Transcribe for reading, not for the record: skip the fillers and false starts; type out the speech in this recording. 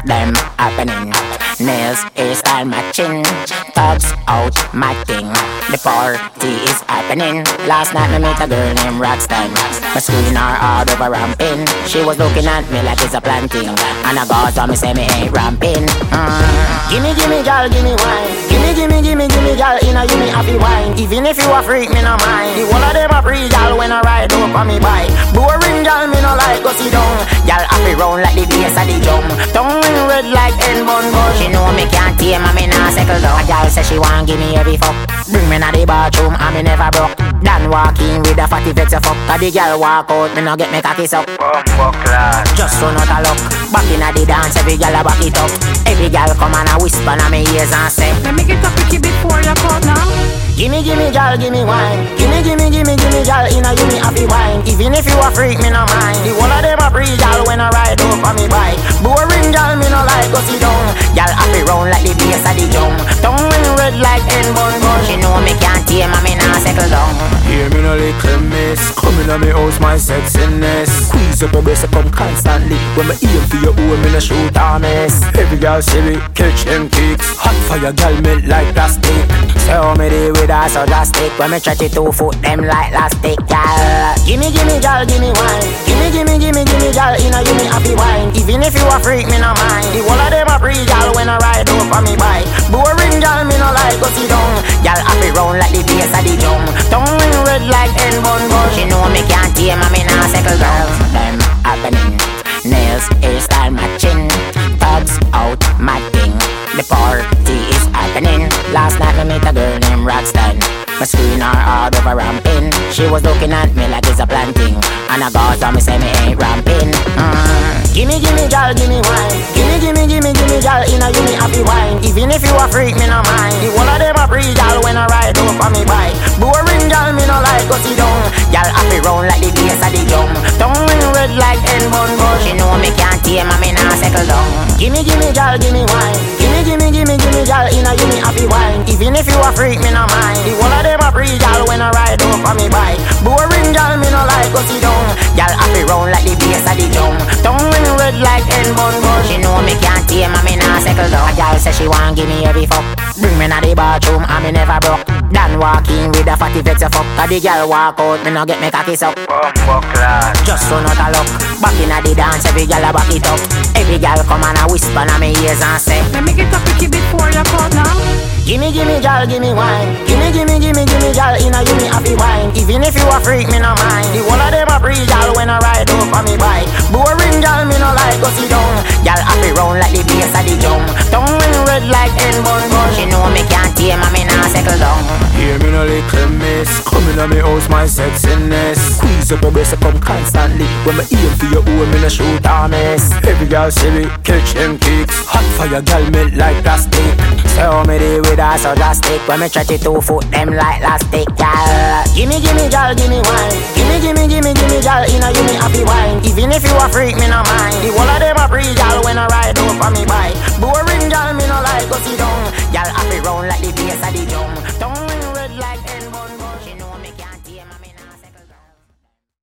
them happening. Nails, hairstyle matching. Thugs out, my thing. The party is happening. Last night I met a girl named Roxton. My screen her all over ramping. She was looking at me like it's a planting. And I got on me say me ain't ramping. Gimme, girl, gimme wine. Gimme, girl, inna you me happy wine. Even if you a freak, me no mind. The one of them a free, girl, when I ride up on me bike. Boring, girl, me no like go sit down. Girl, happy round like the bass of the drum. Tongue ring red like end bun bun. She know me can't tame and me nah settle down. A girl say she want give me every fuck. Bring me na the bathroom and me never broke. Dan walk in with a fatty vex a fuck. Cause the girl walk out, me no get me cocky suck. Just run out of luck. Back in the dance, every girl a back it up. Every girl come and a whisper na me ears and say, let me get a picky before you come now. Gimme, girl, gimme wine. Gimme, girl, inna you me happy wine. Even if you a freak, me no mind. The one of them a free, girl, when I ride up on me bike. Boring, girl, me no like go sit down. Girl, happy round like the bass of the drum. Tongue ring red like end bun bun. She know me can't tame and me nah settle down. Hear me no little miss. Come in on me house, my sexiness. Squeeze up your breast, I come constantly. When me aim for your own, me no shoot or miss. Every girl see me, catch them kicks. Hot fire, girl, melt like plastic. Say how me deal with her so drastic. When me try to 2 foot them like elastic, girl. Gimme, girl, gimme wine. Gimme, girl, inna you me happy wine. Even if you a freak, me no mind. The one of them a free, girl, when I ride up on me bike. Boring, girl, me no like go sit down. Girl, happy round like the bass of the drum. Tongue ring red like end bun bun. She know me can't tame and me nah settle down. Them happening. Nails, hairstyle matching. Thugs out, my thing. The party is happening. Last night I met a girl named Roxton. My screen her all over ramping. She was looking at me like it's a planting. And I got on me say me ain't ramping. Gimme, girl, gimme wine. Gimme, girl, inna you me happy wine. Even if you a freak, me no mind. The one of them a free, girl, when I ride up on me bike. Boring, girl, me no like go sit down. Girl, happy round like the bass of the drum. Tongue ring red like end bun bun. She know me can't tame and me nah settle down. Gimme, girl, gimme wine. Gimme, girl, inna you me happy wine. Even if you a freak, me no mind. The one of them a free, girl, when I ride up on me bike. Boring, girl, me no like go sit down. Girl, happy round like the bass of the drum. Tongue ring red like end bun bun. She know me can't tame and me nah settle down. A girl say she want give me every fuck. Bring me na the bathroom and me never broke. Dan walk in with a fatty vex a fuck. Cause the girl walk out, me no get me cocky suck. Just run out of luck. Back in the dance, every girl a back it up. Every girl come and a whisper na me ears and say, let me get a picky before you come now. Gimme, girl, gimme wine. Gimme, girl, inna you me happy wine. Even if you a freak, me no mind. The one of them a free, girl, when I ride up on me bike. Boring, girl, me no like go sit down. Girl, happy round like the bass of the drum. Tongue ring red like end bun bun. She know me can't tame and me nah settle down. Hear me no little miss. Come in on me house, my sexiness. Squeeze up your breast, I come constantly. When me aim for your own, me no shoot or miss. Every girl see me, catch them kicks. Hot fire, girl, melt like plastic. Say how me deal with her so drastic. When me try to 2 foot them like elastic, girl. Gimme, girl, gimme wine. Gimme, girl, inna you me happy wine. Even if you a freak, me no mind. The one of them a free, girl, when I